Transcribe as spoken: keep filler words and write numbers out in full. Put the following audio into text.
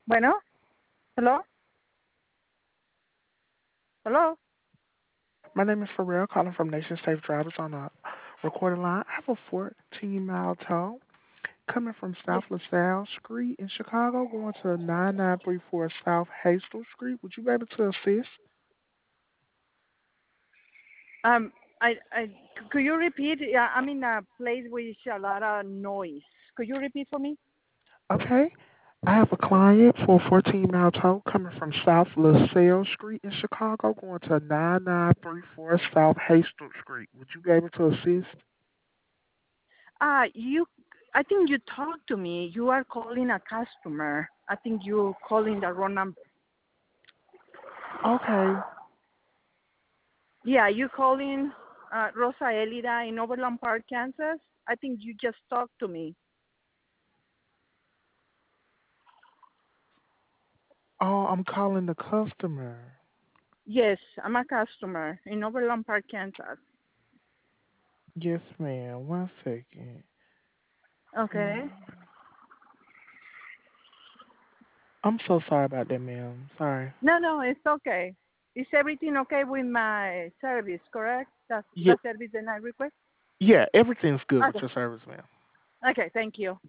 Bueno, hello, hello. My name is Pharrell, calling from Nation Safe Drivers on a recorded line. I have a fourteen mile tow coming from Yes. South LaSalle Street in Chicago, going to nine nine three four South Hastel Street. Would you be able to assist? Um, I, I, could you repeat? Yeah, I'm in a place with a lot of noise. Could you repeat for me? Okay. I have a client for a fourteen mile tow coming from South LaSalle Street in Chicago, going to nine nine three four South Hastel Street. Would you be able to assist? Ah, you. I think you talked to me. You are calling a customer. I think you calling the wrong number. Okay. Yeah, you calling uh, Rosa Elida in Overland Park, Kansas. I think you just talked to me. Oh, I'm calling the customer. Yes, I'm a customer in Overland Park, Kansas. Yes, ma'am. One second. Okay. Mm. I'm so sorry about that, ma'am. Sorry. No, no, it's okay. Is everything okay with my service, correct? That's Yeah, the service that I request? yeah, everything's good with Okay. your service, ma'am. Okay, thank you.